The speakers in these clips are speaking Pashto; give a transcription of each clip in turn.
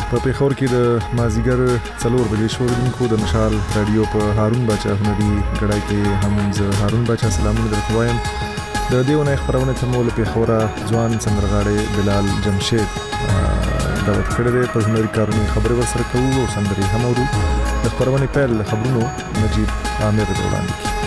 په پیښور کې د مازیګر 4 بجې شوردونکو د مشال رادیو په هارون باچا هنري غړای کې هم زه هارون باچا سلامونه درکوایم. د دیونه خبرونه ته مول پیښور ځوان سندرغاړي بلال جمشید دعوت کړی دی په هنري کارونو خبرې ورسره کوو او سندري هم اورو. د خبرونه پیل خبرونو نجیب عامر وړاندې کی.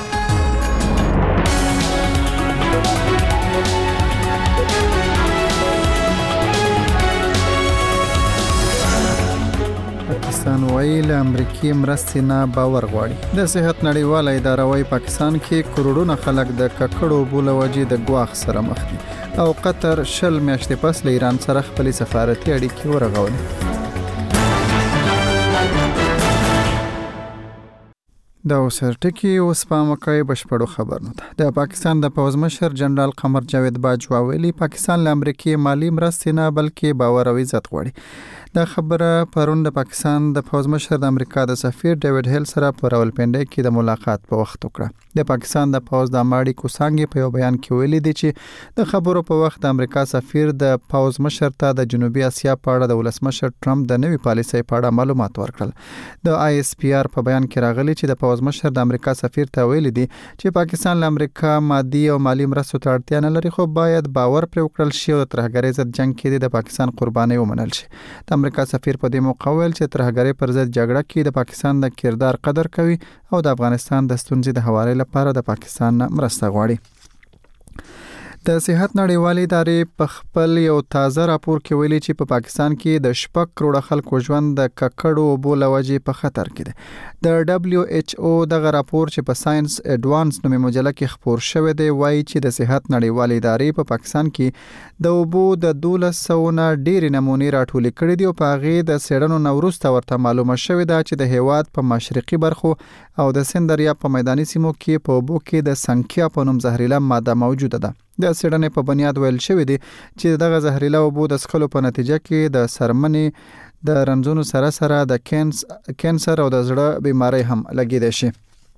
پاکستان وایي له امریکایي مرستې نه باور غواړي. د صحت نړیواله اداره وایي پاکستان کې کروڑونه خلک د ککړو اوبو له وجې د ګواښ سره مخ دي او قطر 10 میاشتې پس له ایران سره خپلې سفارتي اړیکې ورغولې. دا وسرټکی اوس په مکه بشپړو خبرونه ده. د پاکستان د پوز مشر جنرال قمر جاوید باجوا ویلي پاکستان له امریکایي مالی مرستې نه بلکې باور او عزت غواړي. دا خبره پرون د پاکستان د پوز مشر د امریکا د سفیر ډیوډ هیل سره په راولپنډي کې د ملاقات په وخت وکړه. د پاکستان د پوز د ماړي کوسانګي په یو بیان کې ویلي دي چې د خبرو په وخت د امریکا سفیر د پوز مشر ته د جنوبي اسیا په اړه د ولسمشر ټرمپ د نوي پالیسۍ په اړه معلومات ورکړل. د آی اس پی آر په بیان کې راغلي چې د پوز مشر د امریکا سفیر ته ویلي دي چې پاکستان له امریکا مادي او مالی مرستو ته اړتیا نه لري، خو باید باور پر وکړل شي او د ترهګرۍ ضد جنگ کې د پاکستان قرباني ومنل شي. د امریکا سفیر په دې موقع ویل چې ترهګرۍ پر ضد جګړه کې د پاکستان د کردار قدر کوي او د افغانستان د ستونزې د حوالې لپاره د پاکستان مرسته غواړي. د صحت نړیوالې ادارې په خپل یو تازه راپور کې ویلي چې په پاکستان کې د 6 کروڑه خلکو ژوند د ککړو اوبو له وجې په خطر کې دی. د دبليو ایچ او دغه راپور چې په ساينس اډوانس نومي مجله کې خپور شوی دی وایي چې د صحت نړیوالې ادارې په پاکستان کې د اوبو د 1200 نه ډېری نمونې راټولې کړې دي او په هغه د سړنو نوروسته ورته معلومه شوې ده چې د هیواد په مشرقي برخو او د سند دریاب په میداني سیمو کې په اوبو کې د سنکیا په نوم زهرجنه ماده موجوده ده. د سړنې په بنیاد ویل شوی دی چې دغه زهرجنه اوبو د څښلو په نتیجه کې د سرمنې د رنځونو سره د کینسر او د زړه بیماری هم لګیدای شي.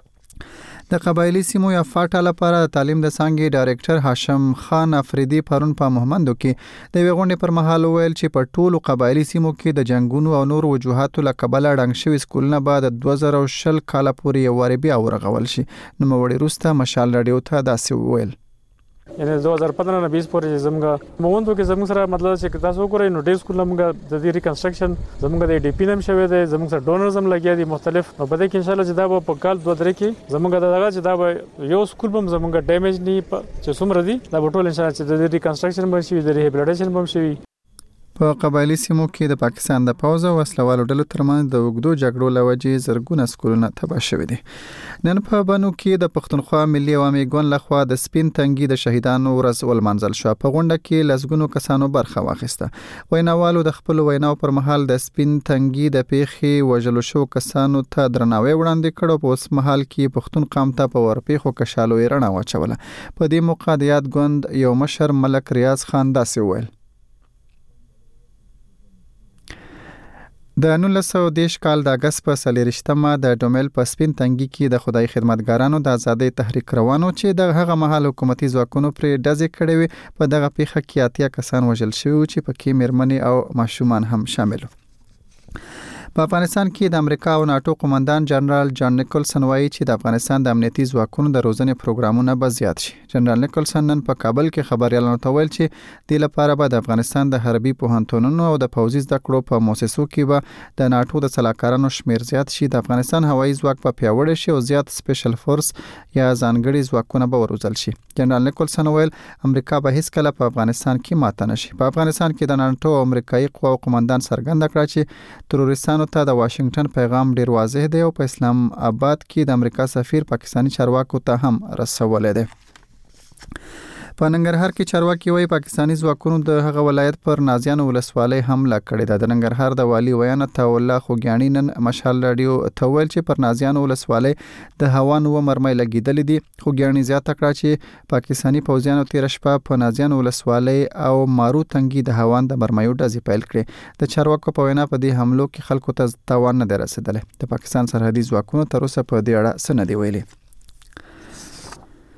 د قبایلی سیمو یا فاټا لپاره د تعلیم د څانګې ډایرکټر هاشم خان افریدي پرون په محمدو کې د ویغونې پر مهال ویل چې په ټولو قبایلی سیمو کې د جنگونو او نور وجوهاتو له کبله ډنګ شوي سکولونه بعد 2020 کال پورې یو واری بیا ورغول شي. نو مړی روسته مشال رادیو ته داسې ویل یعنی 2015 نه 20 پورې زموږ موندو کې زموږ سره مطلب چې تاسو وګورئ نو ډېر سکول موږ د دې ریکنسټرکشن زموږ د ډي پی نم شوی دی، زموږ سره ډونرزم لګیا دي مختلف او په دې کې ان شاء الله چې دا په کال 2-3 کې زموږ دغه چې دا یو سکول هم زموږ ډیمیج نه چې څومره دي دا ټول ان شاء الله چې د دې ریکنسټرکشن به شي، د ریهابلیټیشن به شي. په قبایلی سیمو کې د پاکستان د پوځ او وسلوالو ډلو ترمنځ د اوږدو جګړو له وجې زرګونه سکولونه تباه شوي دي. نن په بنو کې د پښتونخوا ملي عوامي ګوند لخوا د سپین تنګي د شهیدانو ورځ ولمانځل شو. په غونډه کې لسګونو کسانو برخه واخیسته. ویناوالو د خپل ویناو پر مهال د سپین تنګي د پیښې وژلو شو کسانو ته درناوی وړاندې کړو. په اوس مهال کې پښتون قام ته په ورپېښو کشالو رڼا واچوله. په دې موقع د یاد ګوند یو مشر ملک ریاض خان داسې وویل د 1910 کال د اگست په 23مه د ډومل په سپین تنګي کې د خدای خدمتګارانو د ازادۍ تحریک روانو چې د هغه مهال حکومتي ځواکونو پر ډزې کړې وي. په دغه پیښه کې 80 کسان وژل شوي چې پکې میرمنې او ماشومان هم شامل وو. په افغانستان کې د امریکا او ناتو قومندان جنرال جان نیکلسن وایي چې د افغانستان د امنیتي ځواکونو د روزنې پروګرامونه به زیات شي. جنرال نیکلسن نن په کابل کې خبريالانو ته ویل چې د لپاره به د افغانستان د حربي پوهنتونونو او د پوځي زده کړو په مؤسسو کې به د ناتو د سلاکارانو شمیر زیات شي. د افغانستان هوایي ځواک په پیاوړی شي او زیات سپیشل فورس یا ځانګړي ځواکونه به وروزل شي. جنرال نیکلسن ویل امریکا به هیڅ کله په افغانستان کې ماته نشي. په افغانستان کې د ناتو او امریکایي قواو قومندان څرګنده کړ چې تروریستانو ته د واشنگټن پیغام ډیر واضح دی او په اسلام آباد کې د امریکا سفیر پاکستانی چارواکو ته هم رسولې ده. په ننګرهار کې چارواکي وایي پاکستانی ځواکونو د هغه ولایت پر نازیانو ولسوالۍ حمله کړې ده. د ننګرهار د والی ویان ته الله خوګیانی نن مشال رادیو ته ویل چې پر نازیانو ولسوالۍ د هوا نو مرمۍ لګیدلې دي. خوګیانی زیاته کړه چې پاکستانی پوځیانو تیر شپه په نازیانو ولسوالۍ او مارو تنګي د هوان د مرمایو ډزې پیل کړې. د چارواکو په وینا په دې حملو کې خلکو ته تاوان نه رسیدلی. د پاکستان سرحدي ځواکونو تر اوسه په دې اړه څه نه دی ویلي.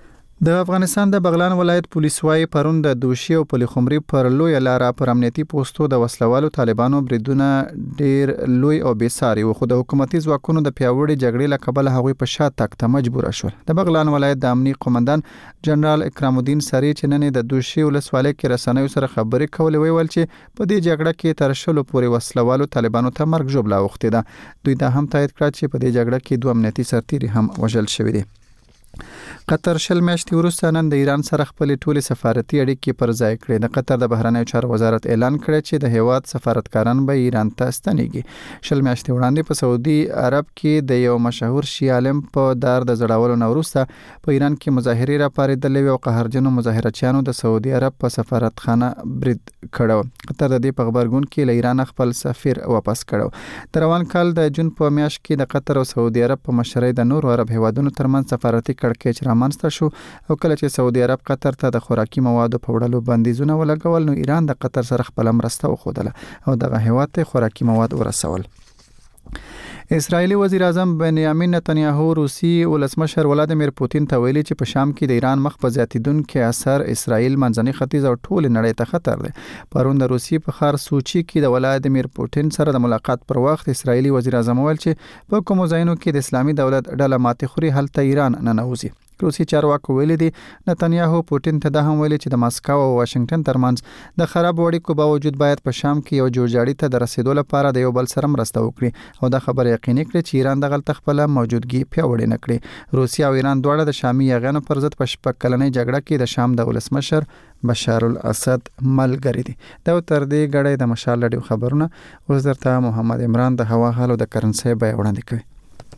د افغانستان د بغلان ولایت پولیس وايي پرون د دوشي او پلخمري پر لوی لاره پر امنیتي پوسټو د وسلوالو طالبانو بریدونه ډیر لوی او بېساري و، خو د حکومتي ځواکونو د پیاوړي جګړې له کبله هغوی په شا تګ ته مجبور شول. د بغلان ولایت د امنیتي قومندان جنرال اکرام الدین سری چې نن د دوشي ولسوالۍ کې رسنیو سره خبرې کولې ویل چې په دې جګړه کې تر شلو پورې وسلوالو طالبانو ته مرګ ژوبله اوښتې ده. دوی دا هم تایید کړ چې په دې جګړه کې 2 امنیتي سرتیري هم وژل شوي دي. قطر شل میاشتې وروسته نن د ایران سره خپل ټولې سفارتي اړیکې پر ځای کړې. د قطر د بهرنیو چارو وزارت اعلان کړی چې د هیواد سفارتکاران به ایران ته ستنېږي. شل میاشتې وړاندې په سعودي عرب کې د یو مشهور شي عالم په دار د زړولو نه وروسته په ایران کې مظاهرې راپارېدلې او قهرجنو مظاهرچیانو د سعودي عرب په سفارتخانه برید کړو. قطر د دې په خبرګون کې له ایران خپل سفیر واپس کړو. د روان کال د جون په میاشت کې د قطر او سعودي عرب په مشرۍ د نورو عرب هیوادونو ترمنځ سفارتي کړکېچ رامنځته شو او کله چې سعودي عرب قطر ته د خوراکي موادو په وړلو بندیزونه ولګول نو ایران د قطر سره خپل مرسته وښودله او دغه هیواد ته خوراکي مواد ورسول. اسرایلی وزیر اعظم بنیامین نتنیاهو روسي ولسمشر ولادیمیر پوتین ته ویلي چې په شام کې د ایران مخ په زیاتیدونکو اثر اسرایل منځني ختیځ او ټول نړۍ ته خطر دی. پرون د روسي په ښار سوچي کې د ولادیمیر پوتین سره د ملاقات پر وخت اسرایلی وزیر اعظم ویل چې په کومو ځایونو کې د اسلامي دولت ډله ماتې خوري هلته ایران نه نوځي. روسي چارواکو ویلي دي نتنیاهو پوتین ته د هم ویلي چې د ماسکو او واشنگټن ترمنځ د خراب اړیکو باوجود باید په شام کې یو جوړجاړي ته د رسیدو لپاره د یو بل سره مرسته وکړي او د خبره یقیني کړي چې ایران دغه خپل موجودګي پیاوړې نه کړي. روسیا او ایران دواړه د شامي یاغانو پر ضد په شپږ کلنۍ جګړه کې د شام د ولسمشر بشار الاسد ملګری دي. دا تر دې غړې د مشال لډیو خبرونه اوس درته محمد عمران د هوا حالو د کرنسي بیان وړاندې کوي.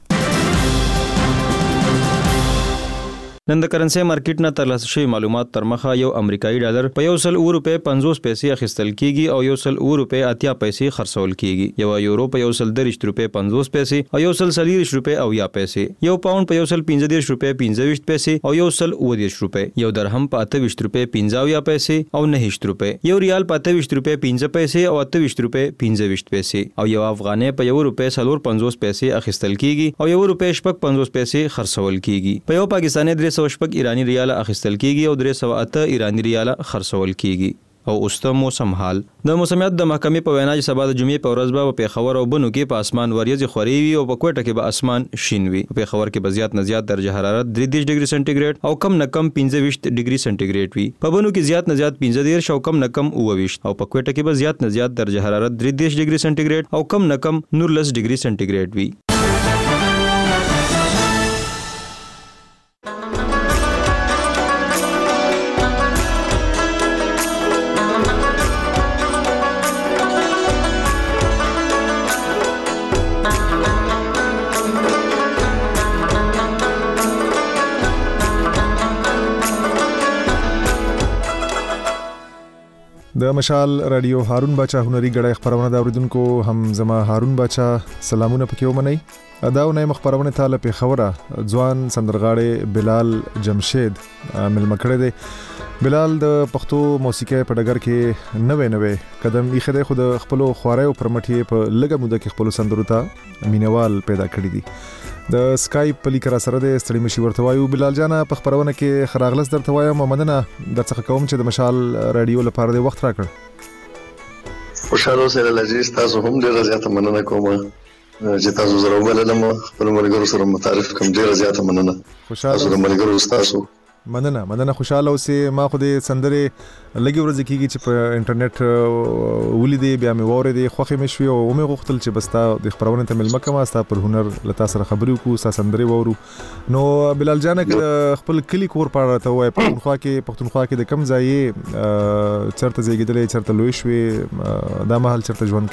نن د کرنسي مارکیټ نه ترلاسه شوی معلومات تر مخه یو امریکایي ډالر په 1.50 پیسې اخیستل کیږي او 1.80 پیسې خرڅول کیږي. یو یورو په 1.50 پیسې او 1.40 پیسې، یو پاوند په 1.15 پیسې او 1.10 یو درهم په 28.15 پیسې او 9 یو ریال په 28.5 پیسې او 28.15 پیسې او یو افغانۍ په 1.50 پیسې اخیستل کیږي او 1.50 پیسې خرڅول کیږي. په یو پاکستاني 300 ایرانی ریال اخیستل کیږي او 308 ایرانی ریال خرڅول کیږي. او اوس ته موسم حال. د موسمیات د محکمې په وینا چې سبا د جمعې په ورځ به په پیښور او بنو کې په اسمان وریځې خوري وي او په کوټه کې به اسمان شین وي. په پیښور کې به زیات نه زیات درجه حرارت 33 ډیګري سنټیګریډ او کم نه کم 15 ډیګري سنټیګریډ وي. په بنو کې زیات نه زیات 15 او کم نه کم 29 او په کوټه کې به زیات نه زیات درجه حرارت 33 ډیګري سنټیګریډ او کم نه کم 19 ډیګري سنټیګریډ وي. د مشال رادیو هارون باچا هنري غړای خبرونه دا اوریدونکو هم زما هارون باچا سلامونه پکې ومنئ. اداونه مخبرونه تعالی په خبره ځوان سندرغاړي بلال جمشید ملمکړه دی. بلال د پښتو موسیقي په ډګر کې نوې قدم یې خدای خود خپل خوارای او پرمټي په لګه موده کې خپل سندرو ته مینوال پیدا کړی دي. د سکایپ په لیکره سره د ستړي مشي ورته وایو. بلال جانا په خبرونه کې خراغلس درته وایم مدنه درڅخه کوم چې د مشال رادیو لپاره د وخت راکړ. خوشاله سره لذیذ تاسو هم ډیر زیاته مننه کوم چې تاسو زره وللم خپل ملګرو سره متعارف کوم. ډیر زیاته مننه. خوشاله سره ملګرو تاسو مننه خوشاله اوسې. ما خو د سندرې لګي ورځ کېږي چې په انټرنیټ ولیدې بیا مې واورېدې خوښې مې شوې او مې غوښتل چې بس تا د خبرونه ته ملمه کما ستا پر هنر لتا سره خبرې وکړو ستا سندرې واورو. نو بلال جان که خپل کلی کور پاره ته وای پښتونخوا کې د کم ځای چرته زیږیدلې چرته لوی شوې دا مهال چرته ژوند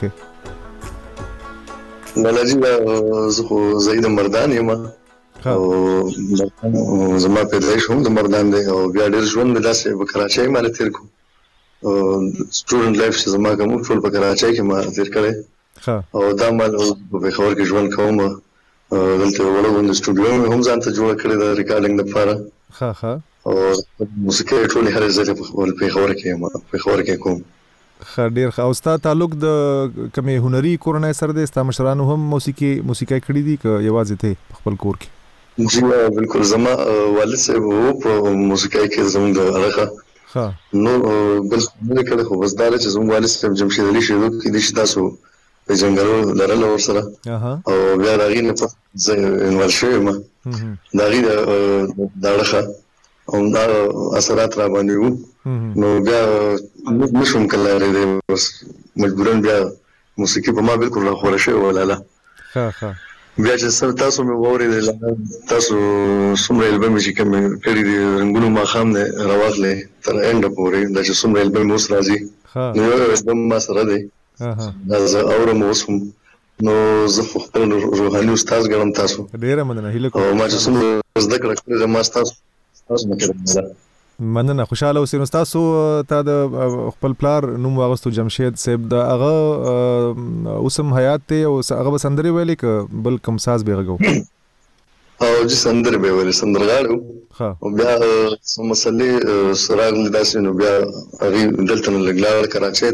کې؟ بلاجی زه خو زید مردان یم او زما پیدایش هم د مردان دی او بیا ډیر ژوند مې داسې په کراچۍ باندې تیر کوم. سټوډنټ لایف چې زما کوم ټول په کراچۍ کې ما تیر کړی او دا مال په پیښور کې ژوند کوم. دلته وړو غونډه سټوډیو مې هم ځان ته جوړ کړی د ریکارډینګ لپاره او موسیقي ټول هر ځای په پیښور کې کوم. ډیر ښه. او ستا تعلق د کومې هنري کورنۍ سره دی؟ ستا مشرانو هم موسیقي کړي دي که یوازې ته خپل کور کې؟ جی بالکل زما والد صاحب وو په موسیقۍ کې زموږ د هغه ها نو بل نه کړه خو بس دا چې زموږ والد صاحب جمشید علي شیدو کې د تاسو په جنګلو لرل ور سره او بیا راغی نه په انوال شوی ما دا غي دا هغه او دا اثرات را باندې وو نو بیا نشم کولای بس مجبورن بیا موسیقي په ما بالکل را خوره شوی ولاله ها بیا چې سر تاسو مې ووري تاسو څومره البم چې کوم کړی دي رنگونو ما خام نه راوغله تر اند پورې د چې څومره البم اوس راځي نو البم ما سره دی دا زه اورم اوس نو زه خپل روحاني استاد ګڼم تاسو ډیره مننه هیله کوم ما چې څومره زده کړم ما تاسو نه کړم مننه خوشاله اوسئ نو تاسو ته د خپل پلار نوم واغستو جمشید صاحب د هغه اوسم حیات ته او هغه سندري ویلې ک بل کوم ساز به غو او چې سندري به ویلې سندرغاړو او بیا مسلې سراغ لداسې نو بیا هغه دلته لګلاړ کراچۍ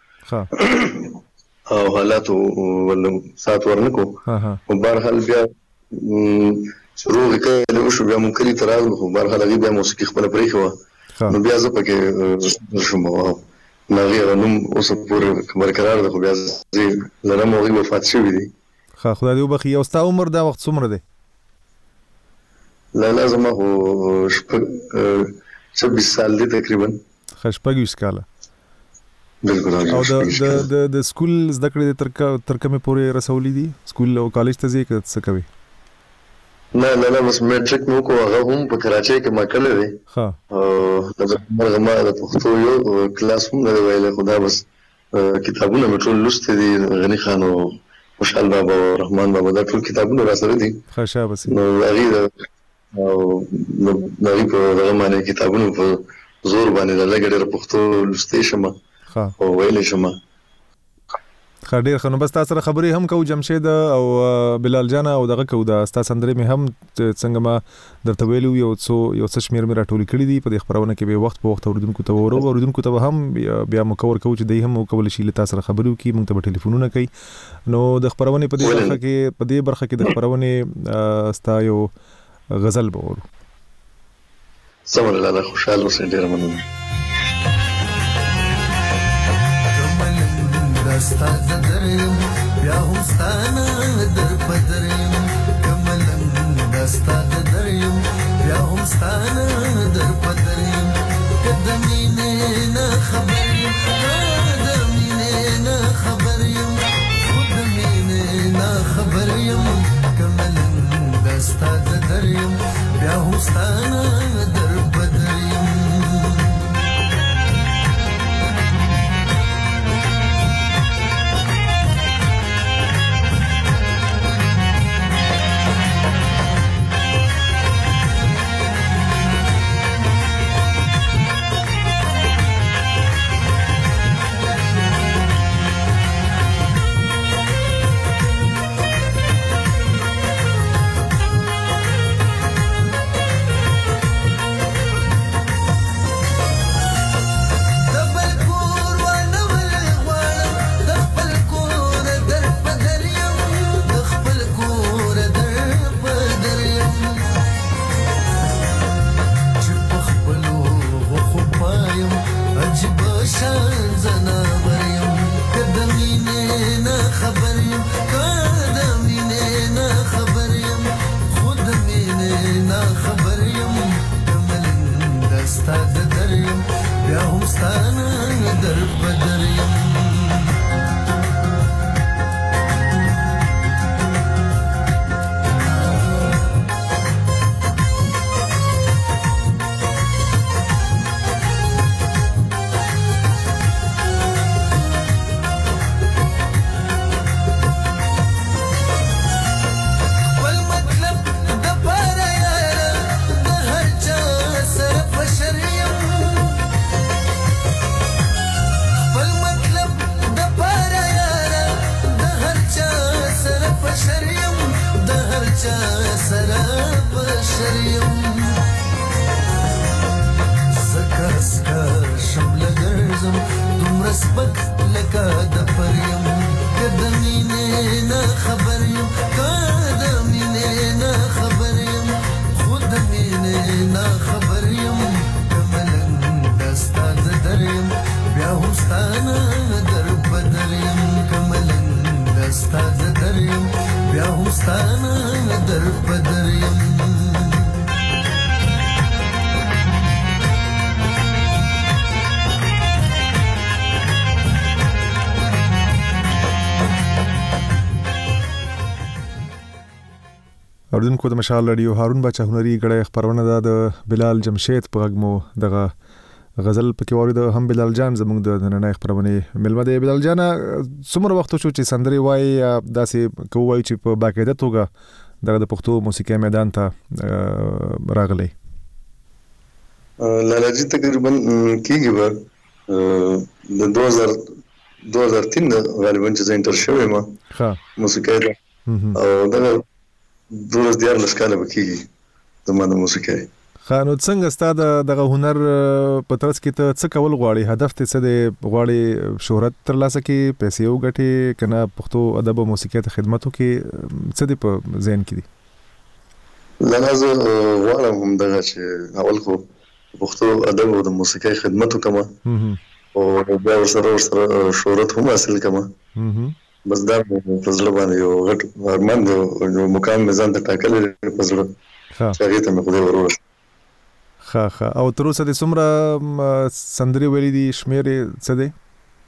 ته او حالات ول سات ورنکو او بهرحال بیا شروع وکړ نو شو بیا مونږ کلی تراغ خو بهرحال هغه بیا موسیقي خپل پرې خو نو بیا زه پکې شوم نو غیر نوم اوس پورې برقرار ده خو بیا زه لرم او وفات شوی دی خدای دې وبخي او ستا عمر دا وخت څومره دی لا لازم هو 26 سال دی تقریبا خشپګیش کاله بالکل او د سکول زده کړې تر کومه پورې رسولې دي سکول او کالج ته ځې څه کوي نه بس میټریک مو کو هغه هم په کراچۍ کې ما کړل دي او دا ما د پښتو یو کلاس هم نه ویل خدا بس کتابونه مې ټول لوستي دي غنی خان او خوشحال بابا او رحمان بابا دا ټول کتابونه را سره دي ښه بس نو هغه او نو په هغه باندې کتابونه په زور باندې لګړې پښتو لوستي شم او ویلې شم خډیر خنو بس تاسو سره خبرې هم کو جمشید او بلال جان او دغه کو د تاسو سندري مې هم څنګه ما درته ویلو یو څه شمیر مې راټول کړی دي په دې خبرونه کې به وخت په وخت اوریدونکو ته هم بیا مکور کو چې دای هم کول شي له تاسو سره خبرو کې موږ ته ټلیفونونه کوي نو د خبرونه په دې برخه کې د خبرونه ستا یو غزل به ورو سمره لاله خوشاله اوسئ ډیر مننه دستا دریم بیا هم ستانه در پدریم کملم دستا دریم بیا هم ستانه در پدریم قدمینه نه خبریم قدمینه نه خبریم خودمینه نه خبریم کملم دستا دریم بیا هم ستانه در پدریم اوردونکو د مشال رادیو هارون باچا هنري غړې خبرونه د بلال جمشید په غږ مو دغه غزل پکې وارد هم بلال جان زموږ د نن خبرونه ملمه دی. بلال جان څومره وخت شو چې سندري وای داسې کوی چې په باقاعده توګه دغه د پښتو موسیقي میدان ته راغلی؟ لالاجی تقریبا کېږي به د 2003 غالبا چې زه انټر شوی ما موسیقي او دغه 2014 کاله بکیږي زما د موسیقي. خانو څنګه ستاسو دغه هنر په ترڅ کې ته څه کول غواړي؟ هدف ته څه دی؟ غواړي شهرت ترلاسه کړي، پیسې وګټي، کنه پښتو ادب او موسیقي ته خدمت وکړي؟ څه دی په ذهن کې دي؟ لازم غواړم هم دغه چې اول خو پښتو ادب او د موسیقي خدمت وکم او بیا ورسره شهرت هم حاصل کړم. بس دا په زړه باندې یو غټ ارمان دی او مقام مې ځان ته ټاکلی په زړه چې هغې ته مې خدای ورور. ښه او تر اوسه د څومره سندرې ویلي دي؟ شمېر یې څه دی؟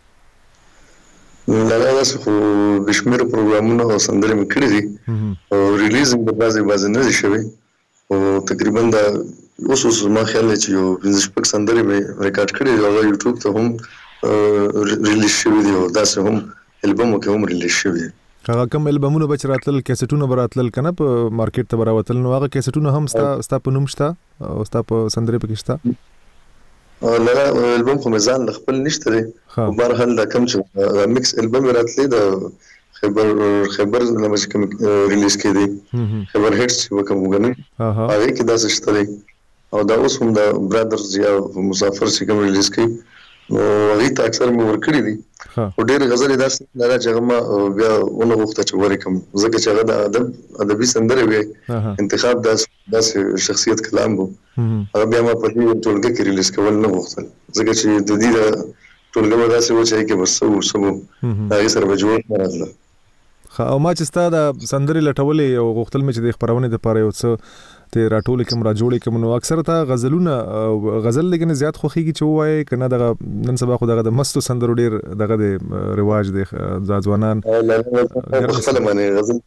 داسې خو بې شمېره پروګرامونه او سندرې مې کړي دي او ریلیز یې بعضې نه دي شوي او تقریبا دا اوس زما خیال دی چې یو 5-6 سندرې مې ریکارډ کړي دي او هغه یوټیوب ته هم ریلیز شوي دي او داسې هم البوم کې هم ریلیز شوی. هغه کوم البومونه به راتلل، کیسټونه به راتلل کنه په مارکیټ ته راوتل، نو هغه کیسټونه هم ستا په نوم شته او ستا په سندرې پکې شته؟ نه البوم خو مې ځان خپل نشته دی خو بهرحال دا کوم چې میکس البوم راتلی د خیبر لمه چې کوم ریلیز کېدی خیبر هیټس چې وکم وګڼئ هغې کې داسې شته دی او دا اوس هم د برادرز یا مسافر چې کوم ریلیز کوي نو هغې ته اکثر مې ورکړي دي خو ډېرې غزلې داسې نه ده چې هغه ما بیا ونه غوښته چې ولیکم ځکه چې هغه د ادبي سندرې وې انتخاب داسې شخصیت کلام و هغه بیا ما په دې ټولګه کې ریلیز کول نه غوښتل ځکه چې د دې ټولګه به داسې و چې هغې کې به څه و هغې سره به جوړ نه راتله. او ما چې ستا د سندرې لټولې او غوښتل مې چې د خپرونې دپاره یو څه ته راټولې کوم راجوړې کوم نو اکثره تا غزلونه غزل لګنه زیات خوخيږي چې وایي کنه دغه نن سبا خو دغه د مستو سندرو ډېر دغه د رواج دی ځوانان خپل معنی غزل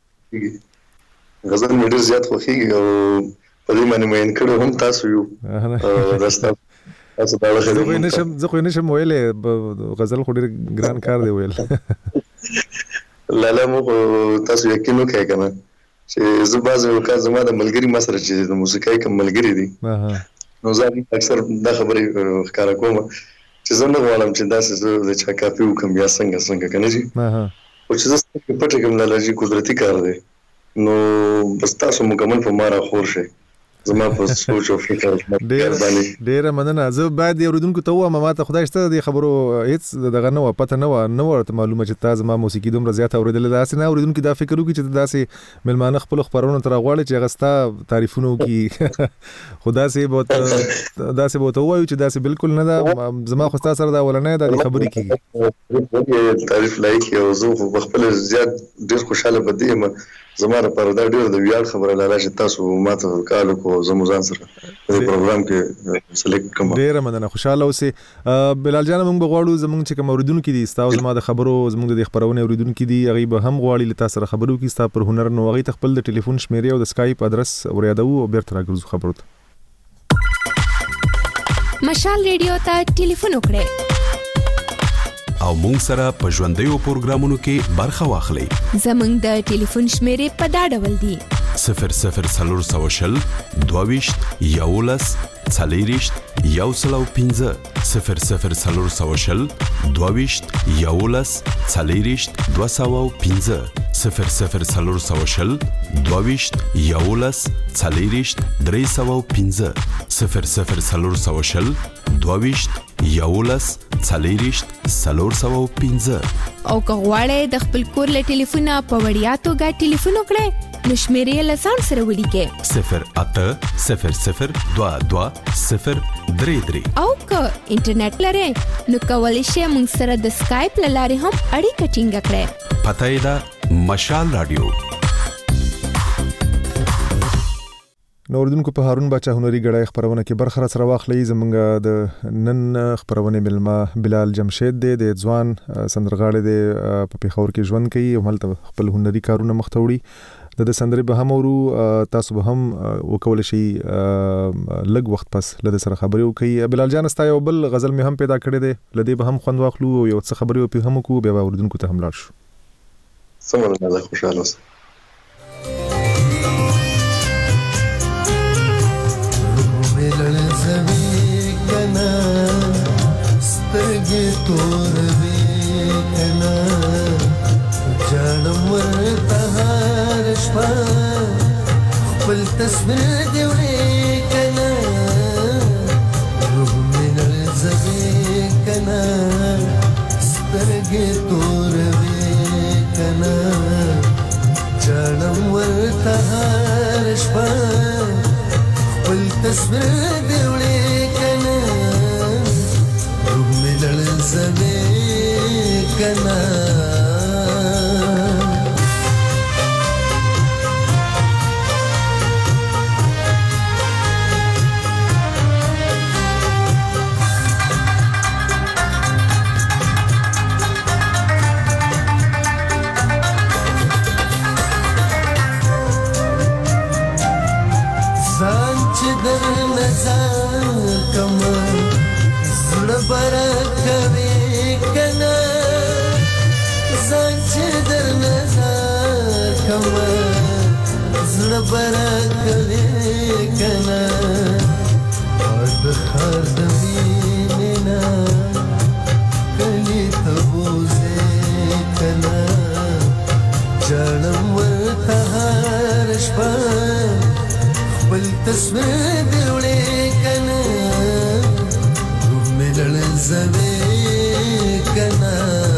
مې ډېر زیات خوخيږي او په دې معنی مې انکړو هم تاسو یو راستا تاسو دا وخت زه خو نشم ویلې غزل خو ډېر ګران کار دی ویل لاله مو تاسو یقین وکړئ کنه چې زه بعضې اوقات زما د ملګري ما سره چې د موسیقۍ کوم ملګري دي نو زه اکثر دا خبرې ښکاره کوم چې زه نه غواړم چې داسې زه د چا کاپي وکړم یا څنګه که نه جي خو چې زه سترګې پټې کړم لالاجي قدرتي کار دی نو بس تاسو مکمل په ما راخور شئ زما په سوچ او فکر ډېره مننه. زه باید اورېدونکو ته ووایم ما ته خدای شته د خبرو هېڅ دغه نه وه پته نه ورته معلومه چې تا زما موسیقي دومره زیاته اورېدلې داسې نه اورېدونکي دا فکر وکړي چې داسې مېلمانه خپلو خپرونو ته راغواړي چې هغه ستا تعریفونه وکړي خو داسې به ورته ووایو چې داسې بالکل نه ده زما خو ستا سره دا اولنی دا د خبرې کېږي تعریف لایق او زه خو پخپله زیات ډېر خوشحاله په دې یم زما لپاره دا ډېره د ویاړ خبره لاله چې تاسو ما ته کال وکړو زه مو ځان سره په دې پروګرام کې سلیکټ کړم. ډېره مننه، خوشحاله اوسې. بلال جان موږ به غواړو زموږ چې کوم اورېدونکي دي ستا او زما د خبرو زموږ د خپرونې اورېدونکي دي هغوی به هم غواړي له تا سره خبرې وکړي ستا پر هنر نو هغوی ته خپل د ټلیفون شمېرې او د سکایپ ادرس وریادوو او بیرته راګرځو خبرو ته. مشال ریډیو ته ټلیفون وکړئ او مونږ سره په ژوندیو پروګرامونو کې برخه واخلئ. زموږ د ټلیفون شمېرې په دا ډول دي 00420 22 11 40 105 00420 22 11 40 205 00420 22 11 40 305 00420 22 11 40 305 او که غواړئ د خپل کور له ټلیفونه په وړیا توګه ټلیفون وکړئ نو شمېرې له ځان سره ولیکئ 0800 22 033 او که انټرنیټ لرئ نو کولی شئ موږ سره د سکایپ له لارې هم اړیکه ټینګه کړئ. پته یې ده مشال رادیو. نو اردوونکو په هارون باچا هنري غړای خبرونه کې برخه سره واخلې زمونږ د نن خبرونه ملما بلال جمشید د ځوان سندرغاړي د په پیښور کې ژوند کوي او هلته خپل هنري کارونه مخ ته وړي. د سندرې به هم ورو تاسو به هم وکول شي لږ وخت پس لده سره خبرې وکړي. بلال جان ستا یو بل غزل مې هم پیدا کړی دی لدی به هم خوند واخلو یو څه خبرې وپی هم کو بیا اوردونکو ته هم لاړ شو. سمونه الله خوشاله اوسه. لړزوي کنا سترګې تورې کنا جانم ورته هر شپه خپل تصویر دی وړې کنا روح مې لړزوي کنا سترګې تورې کنا جانم ورته هر شپه تصویر دی وړې کنا روح مې لړزوي کنا برکوي کنا بخار د ویننا کلی تبوزه کنا جانم ورته هر شپه خپل تصویر دی وړې کنا روح مې لړزوي کنا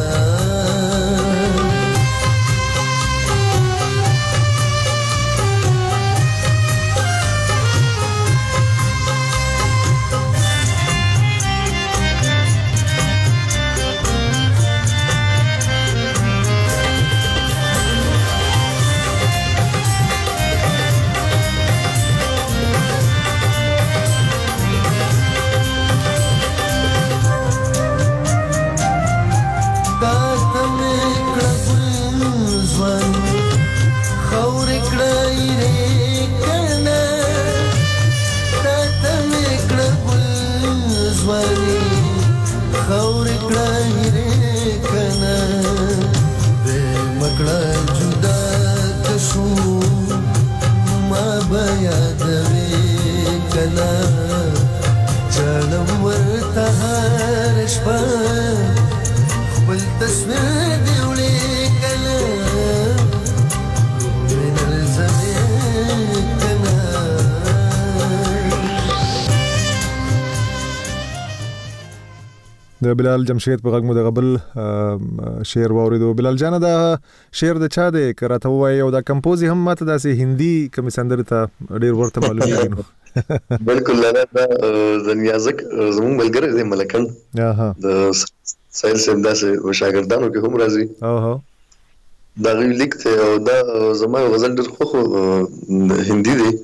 د بلال جمشید په غږ مو د غبل شعر واوریدو. بلال جان دا شعر د چا دی کراته وای او دا کمپوز هم ماته داسې هندي کوم سندره ته ډیر ورته معلومیږي نو بالکل لاله دا د نیازک زمون ملګری دی ملکن د سایل سم داسې شاګردانو کې هم راځي دا غوی لیکته او دا زما غزل ډیر خو هندي دی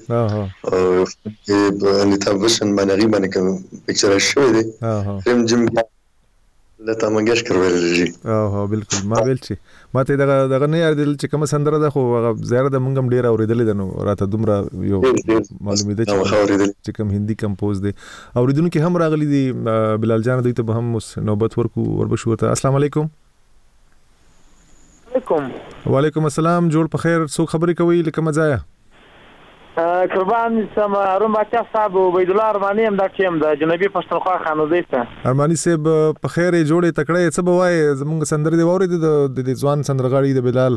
او انیتا بشن باندې باندې کوم پکچر شوی دی فلم جیم لتا منګشکر ویل شي بالکل ما ویل شي ماته دغه نه یاد دل چې کوم سندره ده خو زیاره د مونږم ډیر اوریدل دي نو راته دومره یو معلومه ده چې کوم هندي کمپوز دی اوریدونکو هم راغلي دي. بلال جان دوی ته هم نوبت ورکو وربشورته. السلام علیکم. وعلیکم السلام. جوړ په خیر. څو خبرې کوي لکه مزایا قربان سم روم بچا صاحب عبید الله ارمانی هم دا ټیم د جنوبي پښتونخوا خانوزي ته ارمانی صاحب په خیر جوړې تکړه څه بوای زمونږ سندرې دی اورید د ځوان سندرغاړي د بلال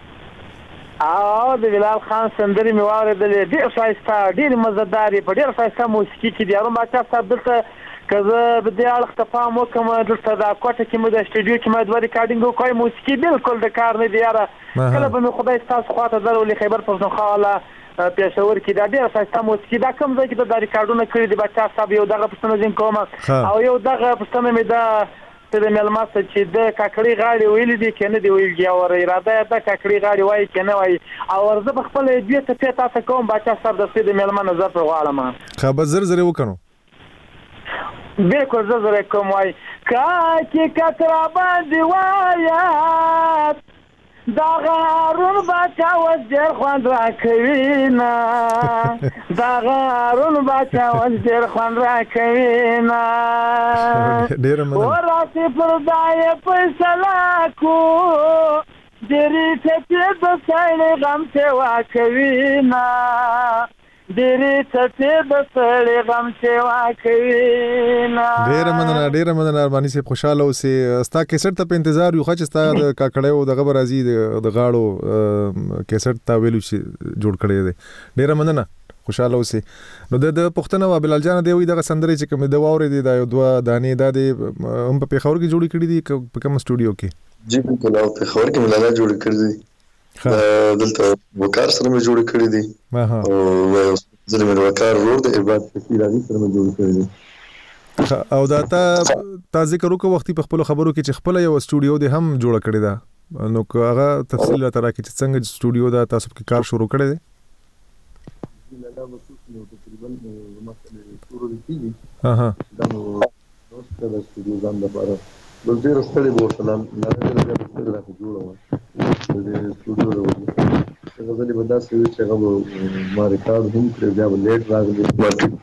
د بلال خان سندرې مې واورېدلې ډېر ښایسته ډېر مزهدارې په ډېر ښایسته موسیقي کې دي. روم بچا صاحب دلته که زه به دې اړخ ته پام وکړم دلته دا کوټه کې مې د سټوډیو کې مې دوه ریکارډینګ وکړی موسیقي بالکل د کار نه دی یاره کله به مې خدای ستاسو خواته درولي خیبر پښتونخوا والا پېښور کې دا ډېره ښایسته موسیقي دا کوم ځای کې دا ریکارډونه کړي دي بچا صاحب یو دغه پوښتنه ځین کوم او یو دغه پوښتنه مې دا د مېلمه څه چې د کاکړي غاړې ویلي دي که نه دي ویلي او اراده یې ده کاکړي غاړې وایي که نه وایي او زه به خپله دوې ټپې تاسو کوم بچا صاحب د د مېلمه نظر پر غواړم ښه به زر زر یې وکړو بالکل زر زر کوم وایي کاکې کاکړه باندې وایه دا غارون باچا وز ډېر خوند راکوي نه دا غارون باچا وز ډېر خوند راکوي نه وراسې پر دا یې فیصله کو ډېرې ټپې د سړي غم سیوا کوي نه ډېرې ټپې د سړي غم سیوا کوي نه. ډېره مننه ارماني صاحب، خوشحاله اوسې. ستا کیسټ ته په انتظار یو چې ستا د کاکړیو دغه به راځي د غاړو کیسټ تا ویلو چې جوړ کړی دی. ډېره مننه، خوشحاله اوسې. نو د پوښتنه وه بلال جانه دی وایي دغه سندرې چې کومې د واورېدې دا یو 2 دانې دا دې هم په پېښور کې جوړې کړي دي په کوم سټوډیو کې؟ جی بالکل، او پېښور کې مې لالا جوړې کړي دي، دلته وقار سره مې جوړې کړي دي او ځل مې وقار ورور د عبادت فقیر علي سره مې جوړې کړي دي. او دا تا ذکر وکړو وختي په خپل خبرو کې چې خپل یو سټوډیو دې هم جوړ کړی دا، نو هغه تفصیل راته راکړي چې څنګه سټوډیو دا تاسو کې کار شروع کړی دی؟ لالا وسوس نو تقریبا مسله شروع کیږي دا نو د سټوډیو ځان لپاره د ډېر ستړي بو سلام نه ډېر ستړي راځي جوړو د سټوډیو وروي غزلې به داسې وي چې هغه ما ریکارډ هم کړی، بیا به لیټ راغلی مارکیټ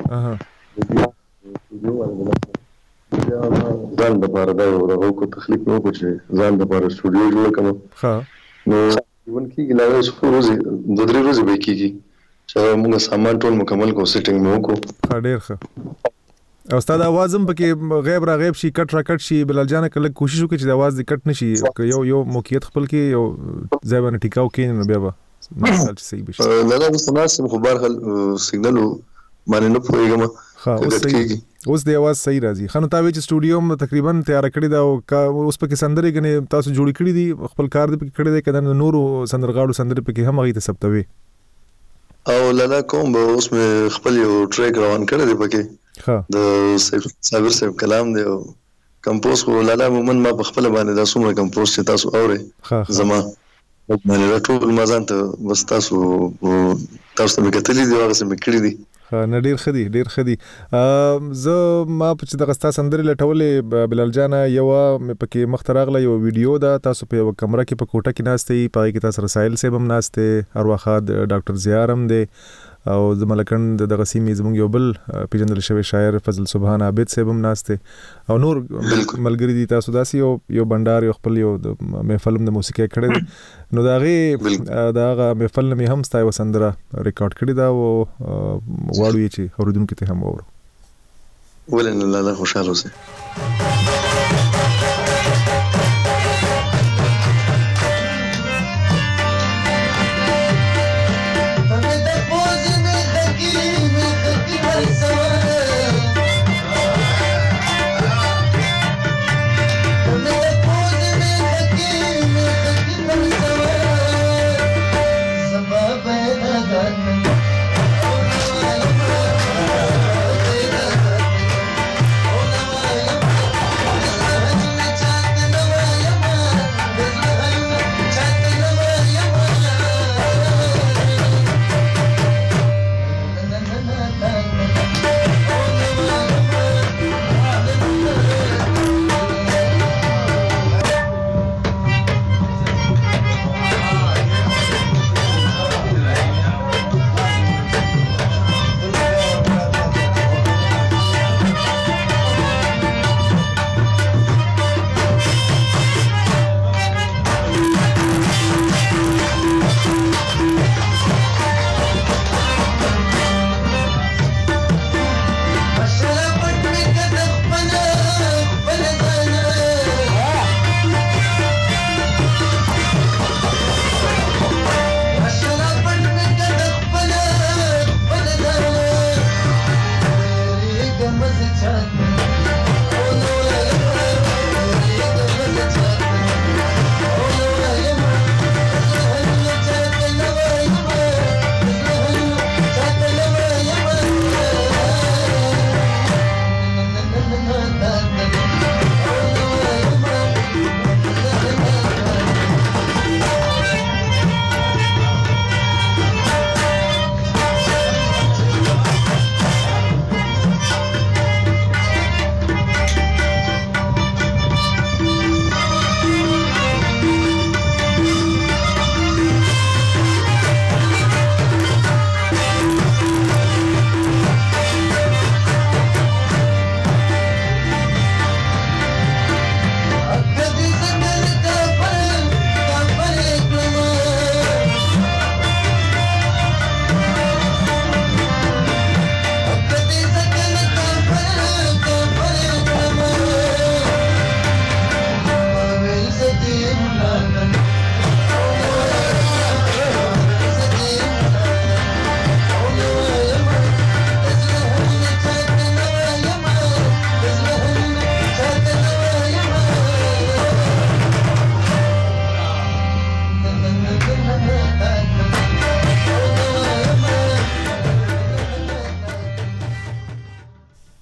سټوډیو ورغله بیا ځان لپاره دا یو کو تخلیق نو کو چې ځان لپاره سټوډیو جوړ کړم. نو ون کېږي لا اوس خو روزي 2-3 ورځې به کېږي چې موږ سامان ټول مکمل کو سیټینګ مو کو. ډېر ښه. او استاد आवाज هم پکې غیب را غیب شي، کټ را کټ شي. بلال جان کله کوشش وکړي چې د आवाज دې کټ نشي، یو موقعیت خپل کې یو ځای باندې ټیکاو کین نو بیا به مثال چې صحیح بشي. نه نه مناسب خو بهرحال سیګنل باندې نه پوهیږم. اوس د आवाज صحیح راځي. خنو تا وی چې سټوډیو م تقریبا تیار کړی دا او اوس پکې سندرې غنې تاسو جوړ کړی دي، خپل کار دې پکې کړی دی، کله نورو سندرغاړو سندرې پکې هم هغه ته ثبتوي او لالا کوم به اوس مې خپل یو ټریک روان کړی دی پکې د صابر صاحب کلام دی او کمپوز خو لالا مومن ما په خپل باندې دا څومره کمپوز چې تاسو اورئ زما باندې ټول مازان ته بس تاسو مې کتلې دي هغه څه مې کړی دي. نه ډېر ښه دي. زه ما په چې دغه ستا سندرې لټولې بلال جانه، یوه مې پکې مخته راغله یو ویډیو ده، تاسو په یوه کمره کې په کوټه کې ناست یې، په هغې کې تاسو رسایل صاحب هم ناست دی، ارواښاد ډاکټر زیار هم دی او د ملکند دغه سیمې زموږ یو بل پیژندل شوی شاعر فضل سبحان عابد صاحب هم ناست دی او نور ملګري دي. تاسو داسې یو بنډار یو خپل یو محفل هم د موسیقۍ کړی دی، نو د هغې د هغه محفل نه مې هم ستا یوه سندره ریکارډ کړې ده او غواړو یې چې اورېدونکو ته هم واورو. ولې نه لالا، خوشحاله اوسئ.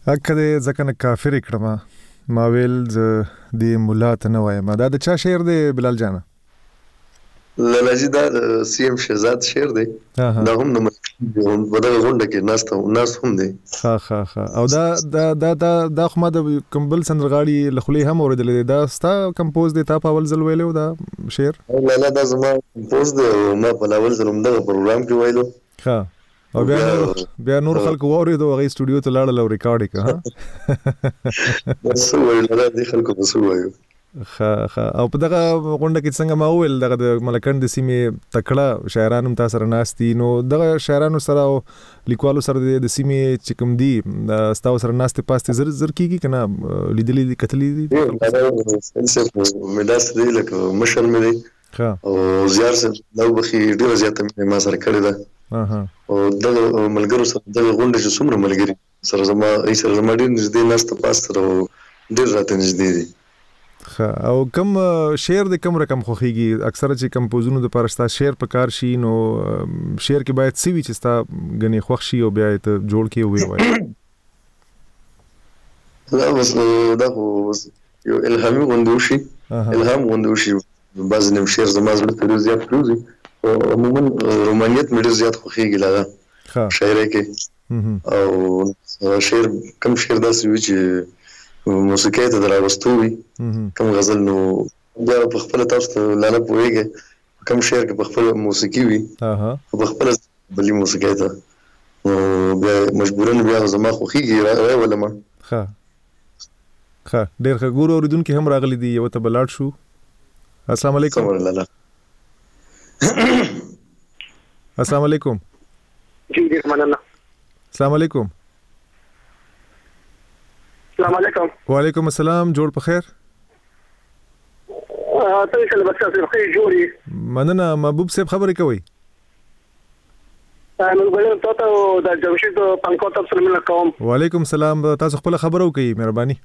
اکه ځکه نه کافر کړم ما ویل د مولا ته نه وایم دا د چا شعر دی بلال جان؟ لالاجی دا سی ام شهزاد شعر دی دا هم د په دغه غونډه کې ناس هم دی. ها او دا خو ما د کمبل سندرغاړي لخلې هم اوریدلې دا ستا کمپوز دی تا په اول ځل ویلو دا شعر؟ لالا دا زما کمپوز دی او ما په اول ځل دغه پروګرام کې ویلو. ها او بیا نور خلکو واورېدو هغه سټوډیو ته لاړل او ریکارډ یې کړه. بس ویل دا خلکو بس وایو. او په دغه غونډه کې څنګه ما وویل دغه د ملکند سیمې تکړه شاعران هم تاسو سره ناستي نو دغه شاعرانو سره او لیکوالو سره د سیمې چې کوم دي تاسو سره ناستې پاستې زر کیږي کنه لیدلې دي کتلې دي مې داسې دی لکه مشر مې دی او زیار سره نو بخي ډیره زیاته ما سره کړې ده او دغه ملګرو سره دغه غونډه چې څومره ملګري سره زما ډیر نږدې ناسته پاسته او ډیر راته نږدې دي. او کم شعر د کم رقم خوخیږي اکثره چې کمپوزونو د پرستا شعر په کار شي نو شعر کې باید سی وی چې ستا غني خوښ شي او بیا ته جوړ کې وي وای دا بس دا یو الهامي غوندوشي الهام غوندوشي بعض نیم شعر زما زړه ته زیات پروزي او عموما رومانیت مې ډیر زیات خوخیږي لا شاعرۍ کې او شعر کم شعر داسې وي چې موسیقۍ ته دراوستو وي کوم غزل نو بیا په خپل تاسو ته لاله پوهیږي کوم شعر کې په خپل موسیقي وي په خپل بلی موسیقۍ ته بیا مجبورن بیا زما خوخیږي راوي ولما ډېر ښه ګورو اوریدونکو هم راغلي دي یو ته بلاړ شو. السلام علیکم. السلام علیکم. جی مننه. السلام علیکم. السلام علیکم. وعلیکم السلام. جوړ په خیر؟ تاسو له بچا سره خیر جوړی. مننه محبوب صاحب خبرې کوي. نو بل ته د جمشید پنکو تاسو سره مل کوم. وعلیکم السلام. تاسو خپل خبرو کوي مهرباني.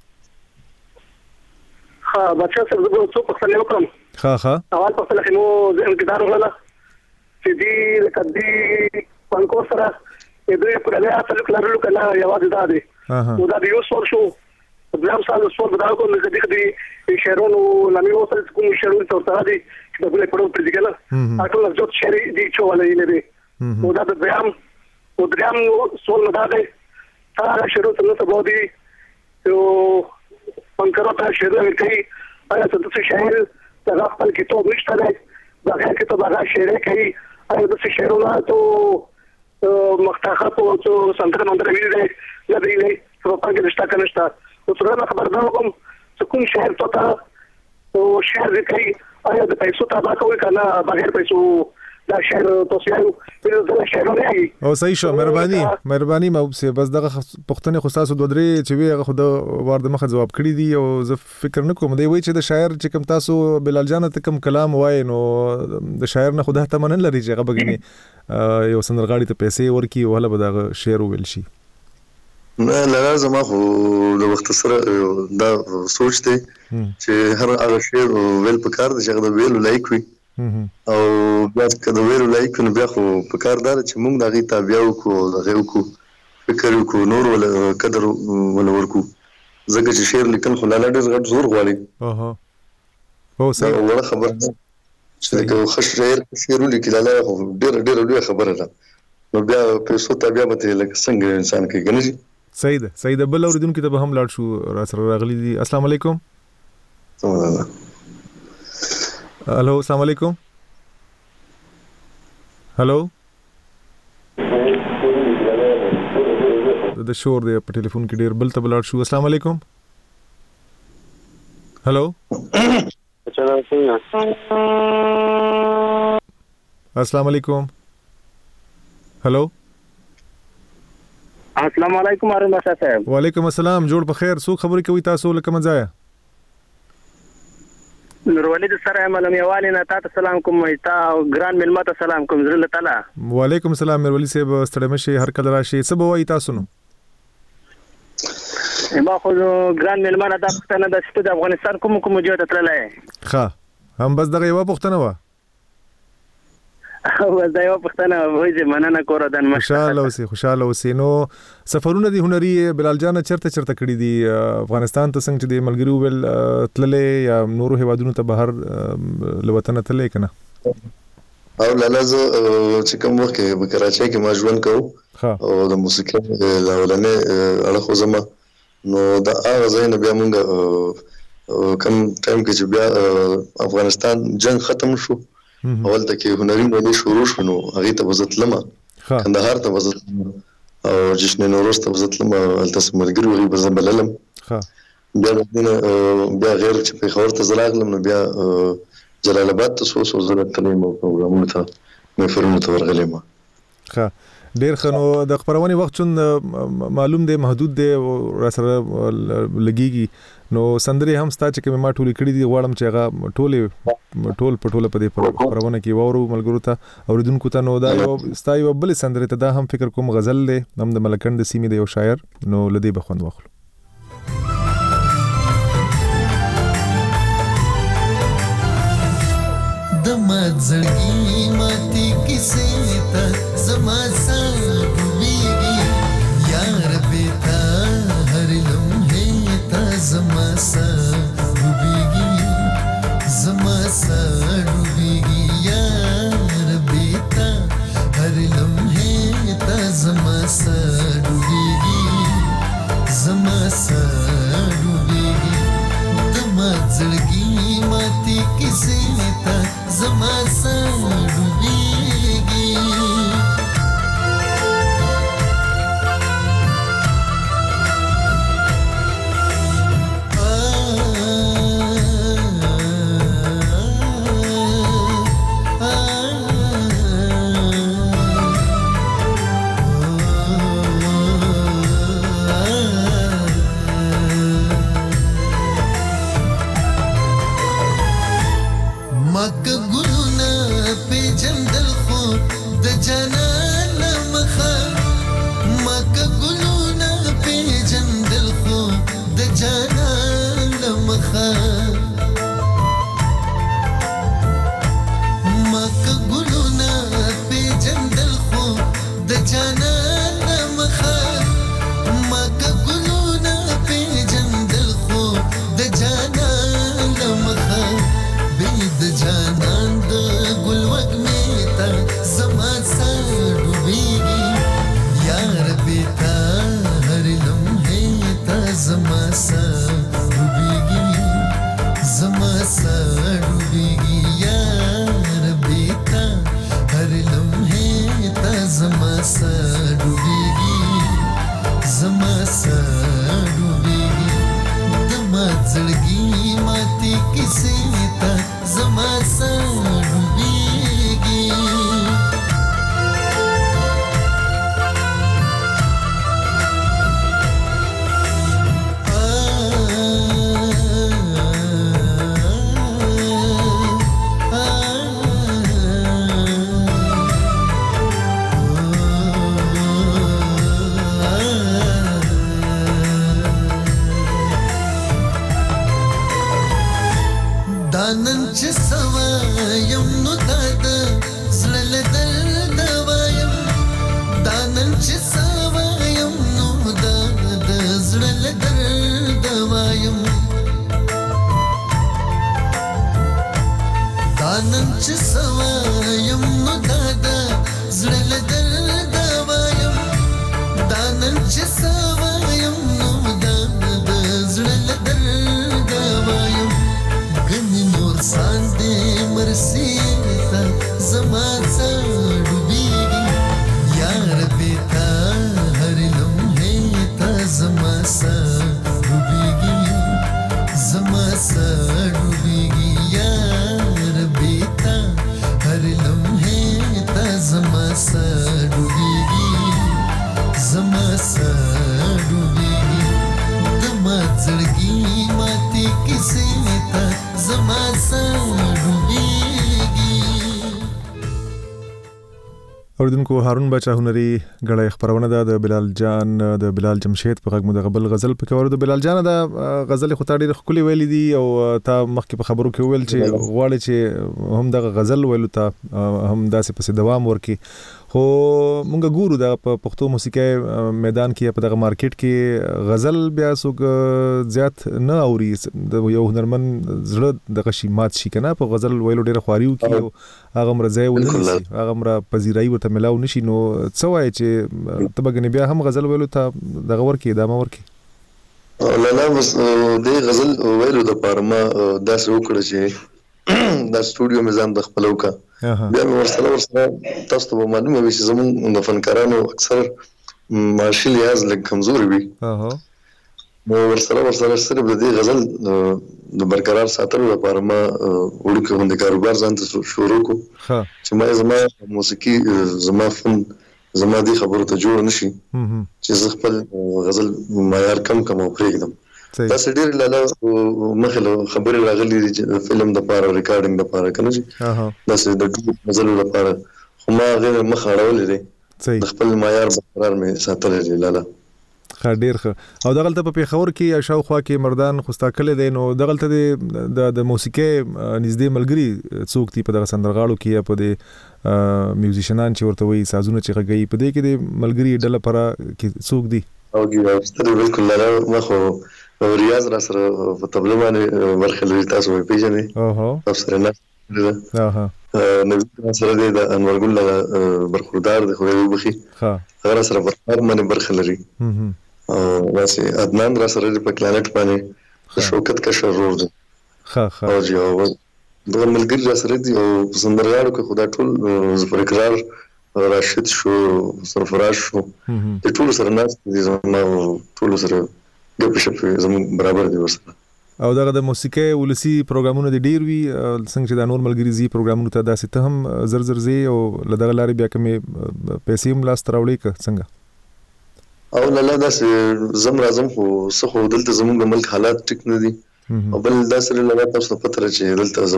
بچا سره د څو په خپل وکم. اول په خپل خمو انتظار ولا چې دې کدي پنکو سره دې پر له اصل کلارلو کله یوازې دا دی. او دا یو څور شو بلام سال څور بداو کوم چې دې شهرونو لمي وصل کوم شهرونو ته سره دي چې په بل پړو پر دیګل اټول ځوت شهري دي چې ولې نه دي او دا د بلام او درام څور نه دا دی هغه شهرونو ته څه بودي او پنکرو ته شهر کوي ایا څه شهر دا خپل کتاب نشته دی دا کتاب هغه شهر کوي ایا د شهرونو ته مختخط او سنتر منتر ویل دی لدی نه په پاګه نشته کنيشته او څنګه خبردار کوم چې کوم شهر ته او شهر کې ایا د پیسو تابع کوي کنه بغیر پیسو دا شهر توسيو په شهر نه او صحیح شو. مهرباني محبوب سي بس دغه پښتنه خو تاسو دوه درې چې وی هغه خو د ورده مخه جواب کړی دی او زه فکر نه کوم دی وای چې د شاعر چې کوم تاسو بلال جان ته کوم کلام وای نو د شاعر نه خدای ته منل لري چې هغه بګنی یو سندرغاړي ته پیسې ورکی او هله به دغه شعر ویل شي. نه لازم خو د وخت سره دا سوچ دی چې هر هغه شعر ویل پکار دی چې هغه ویل لایق وي او بیا کله ویل لایق نو بیا خو پکار دار چې موږ دغه تابع وکړو دغه وکړو فکر وکړو نور ول قدر ول ورکو ځکه چې شعر لیکل خو لاله ډېر غټ زور غواړي. او صحیح ولا خبر چې کوم خشعر شعر لیکل لاله خو ډېر لوی خبره ده نو بیا پیسو تابع مته لکه څنګه انسان کې غنځي. صحیح ده بل اوریدونکو ته به هم لاړ شو را سره راغلي دي. السلام علیکم. الو السلام علیکم. هلو د شور دی په ټلیفون کې ډیر بل ته بلاړ شو. السلام علیکم. هلو السلام علیکم. هلو السلام علیکم ارون باشا صاحب. وعلیکم السلام. جوړ په خیر. څوک خبرې کوي تاسو لکه مزایا؟ نورولید سره ملمیوالي نه تاسو سلام کوم تا ګران ملما ته سلام کوم زړه تعالی. وعلیکم السلام میرولی صاحب ستړي مشي هر کله راشي څه بوي تاسو نو؟ ما خو ګران ملما نه د پښتنه د ستو د افغانستان کوم جوړه تللای. ښه هم بس دغه یو پښتنه و. دا یو پښتنه وایي چې مننه کوره دن خوشاله اوسې. نو سفرونه دي هنري بلال جان چرته کړي دي افغانستان ته څنګه چې د ملګری ویل تللې یا نورو هیوادونو ته بهر لوطن تللې کنه؟ او لاله چې کوم وخت کې په کراچۍ کې ما ژوند کوم او د موسیقۍ د اولنې اړخ زما نو دا هغه ځای نه بیا مونږ کم ټایم کې چې بیا افغانستان جنگ ختم شو اول ته کې هنري مودې شروع شو نو هغه ته وزتلم کندهار ته وزتلم او جشن نوروز ته وزتلم التس ملګری وغي بزبللم بیا غیر چې په خبر ته زراغلم نو بیا جلال آباد ته سو زره تلم پروګرامونه ته مې فرمو ته ورغلم. ډیر خنو د خبرونې وخت چون معلوم دی محدود دی را سره لګيږي نو سندري هم ستا چې کوم ما ټولې کړې دي غواړم چې هغه ټول په دې خبرونه کې وورو ملګرو ته اوریدونکو ته. نو دا یو ستا یو بل سندري ته دا هم فکر کوم غزل دی هم د ملکند سیمې دی یو شاعر نو لدی بخوند واخلو. دمات زړګي ماتي کیسې ته زما سره ډوبېږي یار بیتا هر لمحه ته زما سره ډوبېږي زما سره ډوبېږي یار بیتا هر لمحه ته زما سره ډوبېږي زما سره ډوبېږي دمات زړګي ماتي کیسې ته زما سره ډوبېږي اوردونکو هارون بچا هنري غړې خبرونه ده د بلال جان د بلال جمشید په غږ مدغبل غزل په کور د بلال جان د غزل خو تاړي خولي ویل دي او تا مخکې په خبرو کې ویل چې غواړي چې هم د غزل ویلو ته هم داسې پس دوام ورکي خو مونږ ګورو د پښتو موسیقي میدان کې په دغه مارکیټ کې غزل بیا څوک زیات نه اوري د یو هنرمن زړه د غشي مات شي کنه په غزل ویلو ډیره خواریو کې هغه مرزای ولني هغه مر پذیرای ورته ملاو نشي نو څه وای چې تبګنی بیا هم غزل ویلو ته دغه ورکی ادامه ورکی لاله بس د غزل ویلو د پارما داس وکړه چې دا سټوډیو میزان د خپلو کا بیا ورسره تاسو ته معلومه وي چې زموږ د فنکارانو اکثر معاشي لحاظ لږ کمزوري وي نو ورسره صرف د دې غزل د برقرار ساتلو لپاره ما وړوکی غونډه کاروبار ځان ته شروع کو چې ما زما موسیقي زما فن زما دي خبرو ته جوړ نشي چې زه خپل غزل معیار کم او پرېږدم دا سړي لاله مخله خبرې راغلي چې فلم د پاره ریکارډینګ د پاره کنه چې دا سړي د ټول غزل لپاره خو ما غیر مخ اړولې دي د خپل معیار برقرار مې ساتلې لاله ډیر ښه او دغلته په پیښور کې شاوخوا کې مردان خوستا کړي دي نو دغلته د موسیقي نږدې ملګری څوک دي په دغه سندرغاړو کې په دې میوزیشنان چې ورته وي سازونه چې غږی په دې کې د ملګری ډله پره کې څوک دي او ستاسو بالکل لاله مخو ریاض را سره په تبله باندې ورخه لري تاسو په پیژنې تاسو سره نه نو سره د انور ګل برخوردار د خو بخي هغه سره ورخه باندې برخه لري او واسه عدنان را سره په کلانټ باندې شوکت کشر روز او جو د ملګری را سره دی او سندرغاړو کې خدا ټول زفر اقرار راشد شو سرفراز شو د ټول سره ناس دي زما ټول سره د پښه زمو برابر دي ورسره او دغه د موسیقي ولسی پروګرامونه د ډیر وی څنګه چې د نور ملګری زی پروګرامونه ته داسې ته هم زر زی او لدغه لاري بیا کمې پیسې هم لاس تراوړي ک څنګه او لاله داسې زم راځم خو څه دلته زموږ ملک حالات ټیک نه دي او بل داسې لږه تاسو پته چې دلته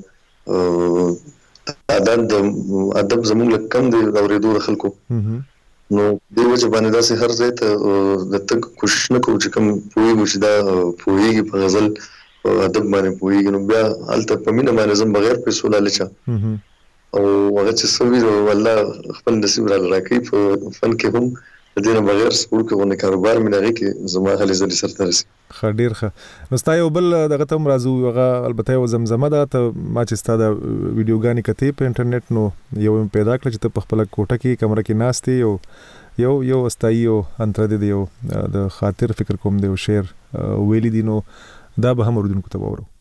زموږ تعداد د ادب زموږ کم دی اورېدو خلکو نو د وجه باندې داسې هر ځای ته د تک کوشش نه کوو چې کوم پوهیږو چې دا پوهیږي په غزل ادب باندې پوهیږي نو بیا هلته په مینه باندې زم بغیر پیسو لالچه او هغه چې سوي والله خپل نصیب را راکړي په فن کې هم د دې بغیر سپور کې غونډه کاروبار مې لري کې زما خالي زلي سره رسي ډیر ښه نو ستا یو بل دغه تم رازو هغه البته یو زمزمه ده ته ما چې ستا د ویډیوګانې کتې په انټرنیټ نو یو پیدا کړ چې ته په خپل کوټه کې کمره کې ناستې یو استایي او انتر دی یو د خاطر فکر کوم دی او شعر ویلي دي نو دا به هم اوریدونکو ته وورو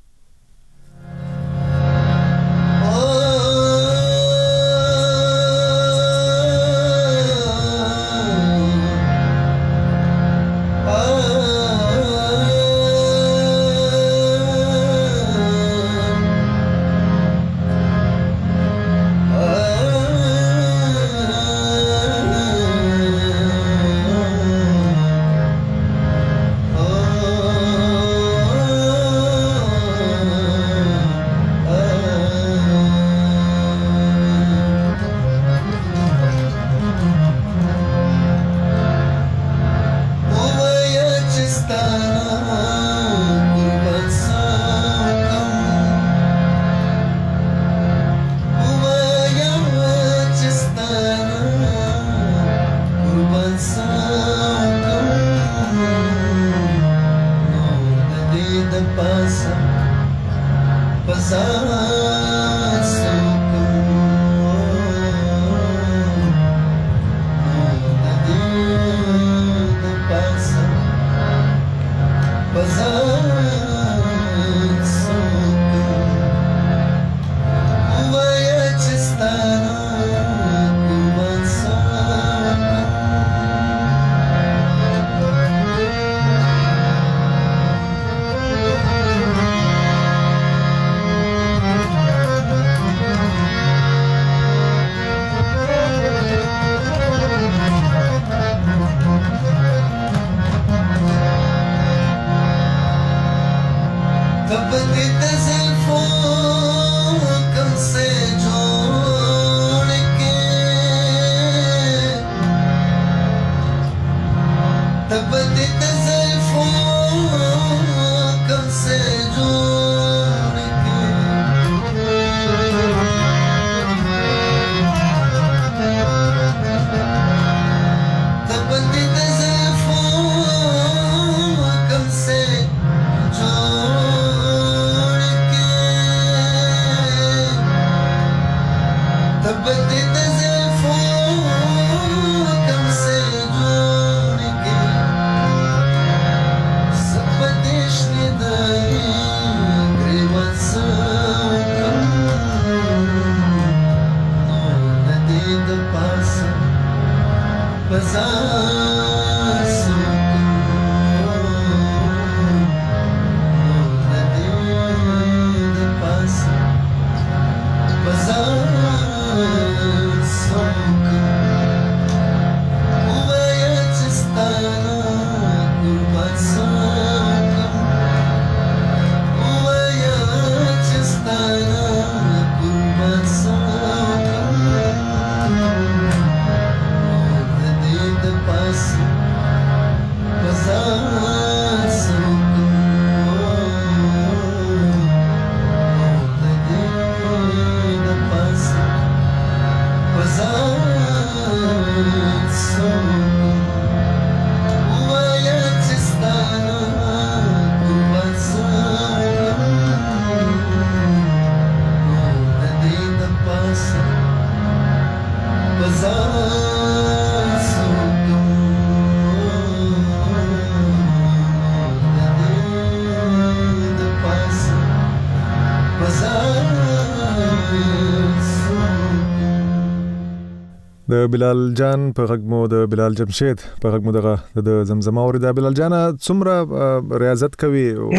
د بلال جان په غږمو د بلال جمشید په غږمو دغه د زمزمه اوري. د بلال جان څومره ریاضت کوي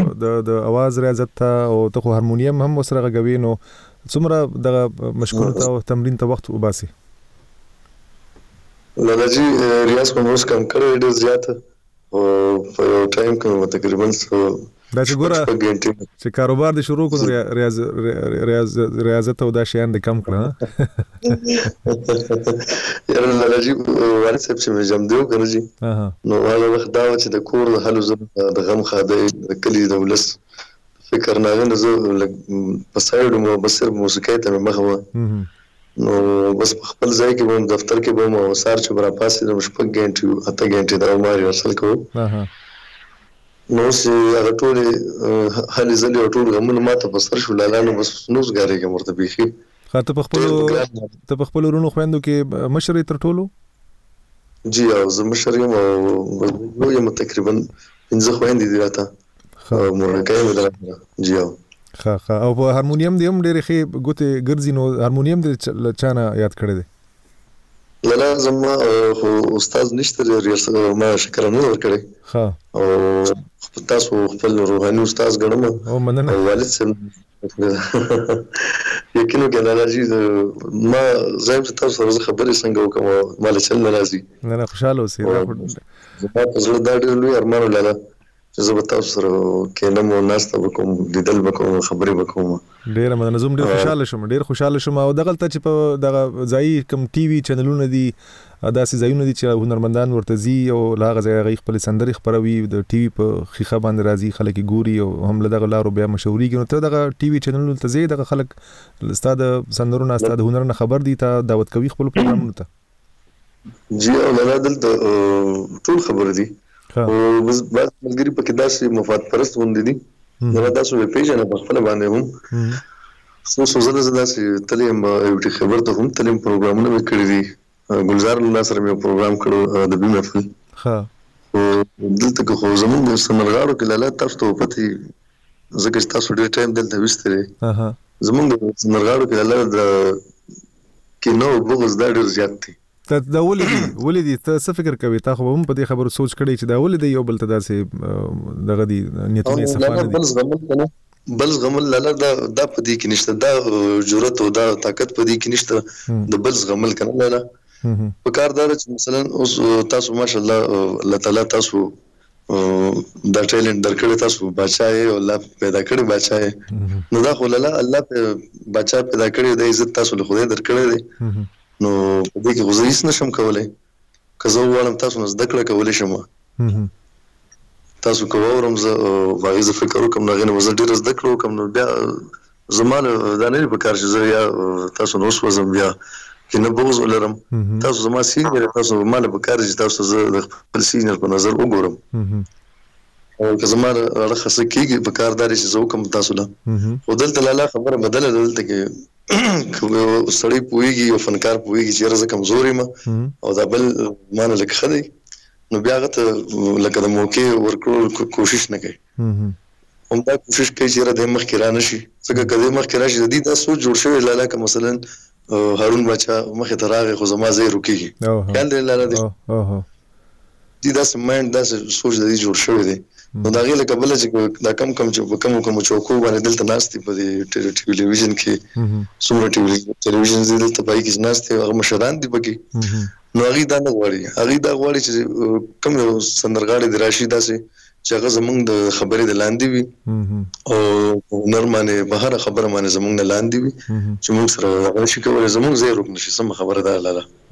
د اواز ریاضت ته او ته هارمونیم هم وسره غوي نو څومره دغه مشکل ته او تمرین ته وخت وباسي؟ لالاجی ریاض کوم اوس کم کړی ډیر زیات او په ټایم کې تقریبا دا چې ګوره چې کاروبار د شروع کړو ریاضت او دا شیان د کم کړه یاره لالاجی والد صاحب چې مې جام دیو کړی نو هغه وخت دا چې د کور د حلو زه د غم خاده د کلی د ولس فکر نه نه زه په سایډ مو بسر موسیقي ته مخه نو بس خپل ځای کې وم دفتر کې وم او سار چې برا پاسې د مشپک غنټي اته غنټي دا ماري اصل کو نو سي هغه ټول هلي زلي او ټول غمونه ماته په سر شو لالانو بس نوز غاري کې مرته بيخي خاطر په خپل ورونو خويندو کې مشري تر ټولو جی او زه مشر یم او یم تقریبا 15 خويندې دي راته مورکه مې درته جی او په هارمونیم دی هم ډېر ښه ګوتې ګرځي نو هارمونیم د چانه یاد کړی دی؟ لالا زما استاد نشته ریاست ما شکر نه ورکړي او تاسو خپل روحاني استاد ګڼم او مننه والد سم یقینو کې لالا جی ما زم تاسو سره خبرې څنګه وکم مال چل ناراضي نه خوشاله اوسئ زما په زړه دا ډېر لوی ارمان لاله چې زه به تاسو سره کېنم او ناسته وکم لیدل وکم خبرې وکم ډېر منظم ډېر خوشاله شوم او دغلته چې په دغه ځای کوم ټي وي چینلونه دي داسې ځایونه دي چې هنرمندان ورته ځي او هغه ځای خپل سندرې خپروي د ټي وي په خيخه باندې راځي خلک ګوري او هم له دغه لارو بیا مشهوريږي نو ته دغه ټي وي چینلونه ته ځي دغه خلک استاد سندرونه استاد هنر نه خبر دي ته دعوت کوي خپل پروګرامونو ته جی او لاله دلته ټول خبر دي او بس ملګری پکې داسې مفاد پرست غوندې دي دا تاسو په پیج نه په خپل باندې هم څو زله داسې تلیم یو خبر ته هم تلیم پروګرامونه مې کړی دي ګلزار الله سره مې پروګرام کړو د بي محفل او دلته خو زمون د سمرغاړو کې لاله تاسو ته پتی زکه تاسو ډېر ټایم دلته وستره زمون د سمرغاړو کې لاله د کینو بغض دا ډېر زیات دي دا ولې ته څه فکر کوي تا خو هم په دې خبرو سوچ کړی چې دا ولې یو بل ته داسې دغه دي نیتونه صفانه دي بل غمل لاله دا په دې کې نشته دا جرأت او دا طاقت په دې کې نشته د بل غمل کنه لاله په کار دار چې مثلا اوس تاسو ماشاءالله الله تعالی تاسو دا ټیلنت درکړی تاسو بچای او الله پیدا کړی بچای نو دا خو لاله الله په بچا پیدا کړی د عزت تاسو له خدای درکړی دی نو په دې کې غوښتنه نشم کولای که زه وړم تاسو نه زده کړه کولای شم تاسو کوورم زه واغې ز فکر وکم نه غنه وزه ډیر زده کړو کوم نو بیا زمانه دا نه په کار چې زه یا تاسو نو وسوم بیا کنه بوز ولرم تاسو زما سینیر تاسو مال په کار چې تاسو زه د خپل سینیر په نظر وګورم او که زما راخصه کیږي په کارداري چې زه کوم تاسو له ودلته لاله خبره بدله دلته کې سړی پويږي او فنکار پويږي چې رزه کمزوري ما او دا بل مان لک خدي نو بیا غته لکه د موقع ورکړو کوشش نه کوي هم دا کوشش کوي چې را د مخ کې را نشي څنګه کله مخ کې راشي د دې تاسو جوړ شوی لاله که مثلا هارون بچا مخه تراغه خو زما زه روکیږي خیال دی لاله دي دا سمند دا سوچ د دې جوړ شوی دی نو دا غیله قبل چې دا کم چې کوم چوکو باندې دلته ناشتي په ټلویزیون کې سومره ټلویزیون دلته پای کې ناشتي هغه مشران دي پکې نو هغه دا نه غواړي چې کوم سندرغاړي د راشي داسې چې هغه زمونږ د خبرې د لاندې وي او نرمانه بهر خبره باندې زمونږ نه لاندې وي چې موږ سره هغه شي کولای زمونږ زه روک نشي سم خبره ده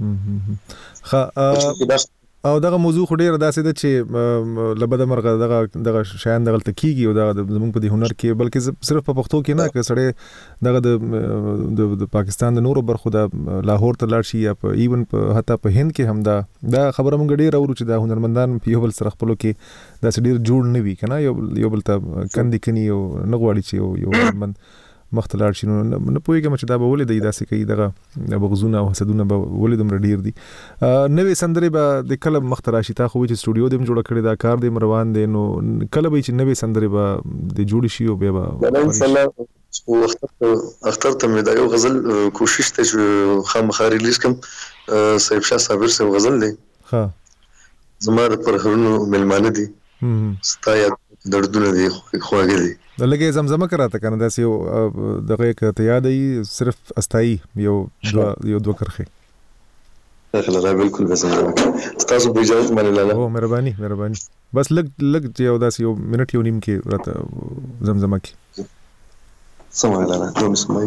لاله او دغه موضوع خو ډیره داسې ده چې لبد مرغه دغه شیان دغه تکیږي او دغه زمونږ په دې هنر کې بلکې صرف په پښتو کې نه که سړی دغه د پاکستان د نورو برخو د لاهور ته لاړ شي یا په ایون په حتی په هند کې هم دا خبره مونږ ډیره اورو چې د هنرمندان په یو بل سره خپلو کې داسې ډیر جوړ نه وي کنه یو بل ته کندې کني او نه غواړي چې یو هنرمند مختلار شي نو نه پوهیږم چې دا به ولې دی داسې کوي دغه بغزونه او حسدونه به ولې دومره ډیر دي نوې سندرې به د کله مخترا شي تا خو چې سټوډیو دیم جوړ کړی دا کار دې روان دی نو کله به چې نوې سندرې به د جوړ شي او بیا به اختر ته مې دا یو غزل کوشش ته چې خامخا ریلیز کم صاحب شاه صابر سے غزل دی ها زماره پر هرونو ملمانه دي ستایا دردونه دي خواږه دي لکه زمزمه کراته کنه داس یو دغه ته یادې صرف استایی یو دو کرخه داخله را بالکل زمزمه تاسو په اجازه باندې لاله او مهرباني بس لګ یو داس یو منټ یو نیم کې راته زمزمه کې سمای لاله نو سمای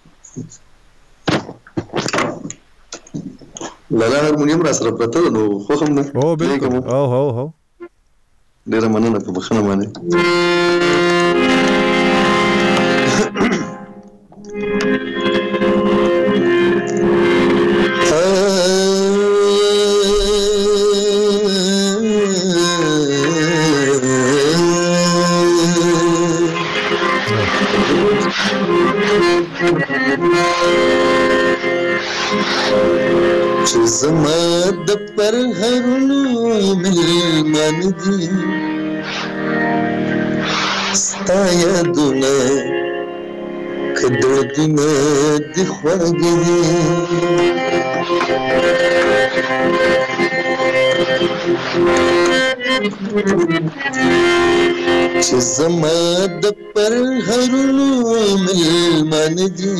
لاله هارمونیم را سره پته نو خو هم نه او بالکل او ډیره مننه په بخښنه باندې چې زما د پر هرونو ملمان دي ستا یادونه کدردونه دي خواږه دي چې زما د پر هرونو ملمان دي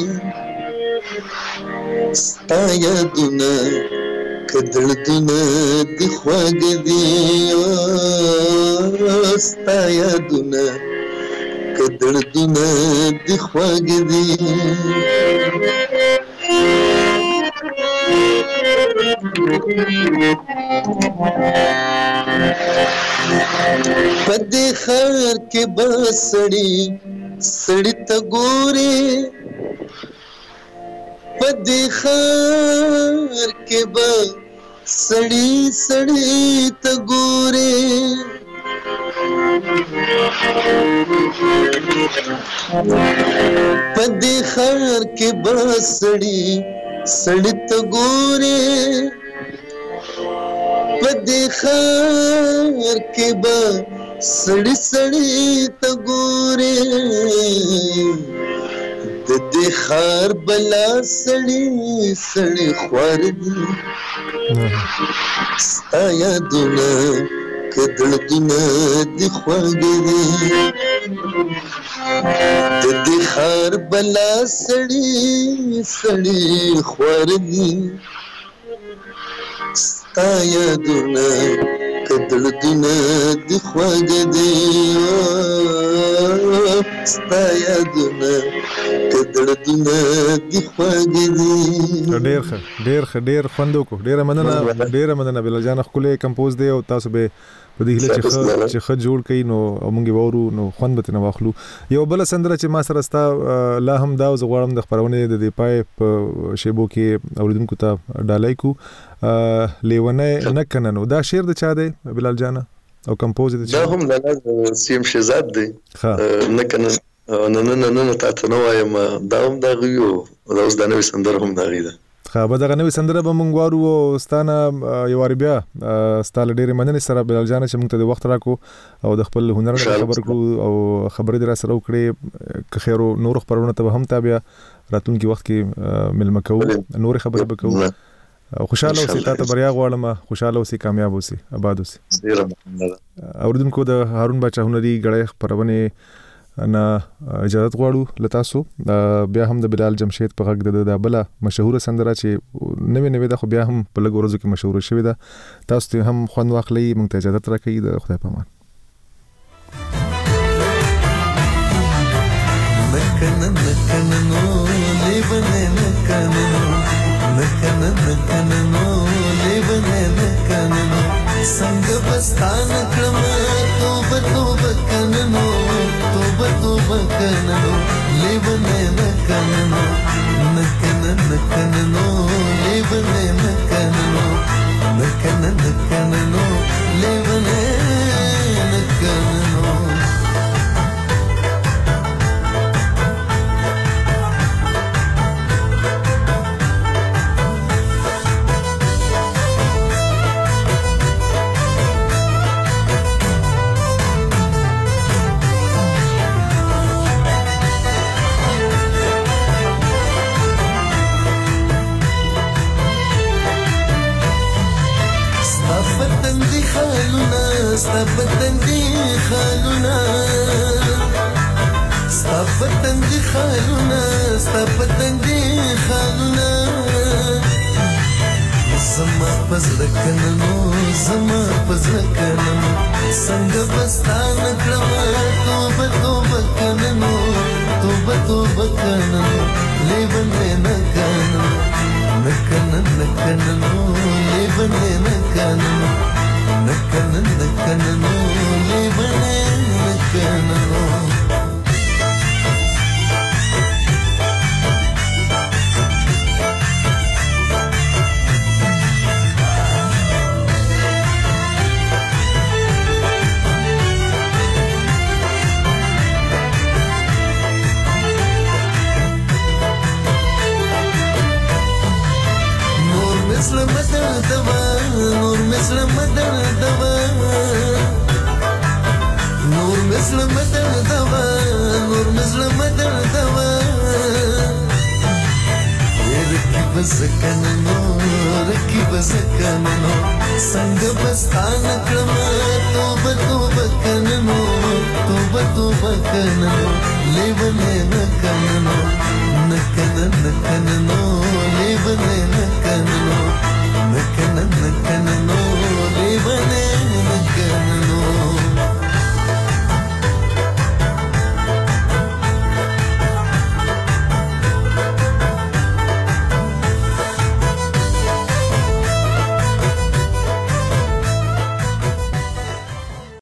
ستا یادونه کدردونه دي خواږه دي ستا یادونه کدردونه دي خواږه دي په دې ښار کې به سړی ته ګوري په دې ښار کې به سړی ته ګوري په دې ښار کې به سړی ته ګوري په دې ښار کې به سړی ته ګوري د دې ښار بلا سړی خوار دي ستا یادونه کدردونه دي خواږه دي د دې ښار بلا سړی خوار دي ستا یادونه کدردونه دي خواږه دي ستا یادونه کدردونه دي خواږه دي ډېر خوند وکړو ډېره مننه بلال جان خپل کمپوز دی او تاسو به په دې هله چې خد جوړ کین نو موږ وورو نو خوند به نه واخلو. یو بل سندره چې ما سره ستا لا هم دا زغړم د خبرونه د دې پای په شیبو کې اوریدونکو ته ډالای کو لیونه نه کننو. دا شعر د چا دی بلال جان او کمپوز د چا؟ دا هم د سیم شهزاد دی. نه کنن نه تاسو نو وایم دا هم دا غيو دا اوس د نوې سندره هم دا غیده. به دغه نوې سندره به مونږ وارو او ستانه یو وار بیا ستاله ډېرې مننې سره بلال جان چې مونږ ته د وخت راکو او د خپل هنر خبر کړو او خبرې در سره وکړې که خیر نور خبرونه ته هم تابع راتلونکي وخت کې ملمه کوو نور خبرې به کوو. خوشاله اوسئ، تاسو بریا غواړم، خوشاله اوسئ، کامیاب اوسئ، آباد اوسئ. اوریدونکو د هارون باچا هنري غړې خبرونه انا اجازه غواړو لتاسو. بیا هم د بلال جمشید په غږ د بل مشهور سندره چې نوې ده خو بیا هم په لږ ورځو کې مشهور شوې ده، تاسو ته هم خوند واخلئ. مونږ ته اجازه راکړئ. د خدای په امان. څنګه بستان کړم توبه توبه کننو توبه توبه کننو لیونه نکننو نکنن نکننو لیونه نکننو نکنن نکننو لیونه نکننو. زما پزړه کننو زما پزړه کننو څنګه بستان کړم توبه توبه کننو توبه توبه کننو لیونه نه کننو نکنن نکننو لیونه نه کننو نکنن نکننو لیونه نه کننو. نور مثل مدر دوا نور مثل مدر دوا نور مثل مدر دوا ركب زكننو ركب زكننو څنګه بستان کړم توبه توبه کننو توبه توبه کننو لیونه نکننو نکنن نکننو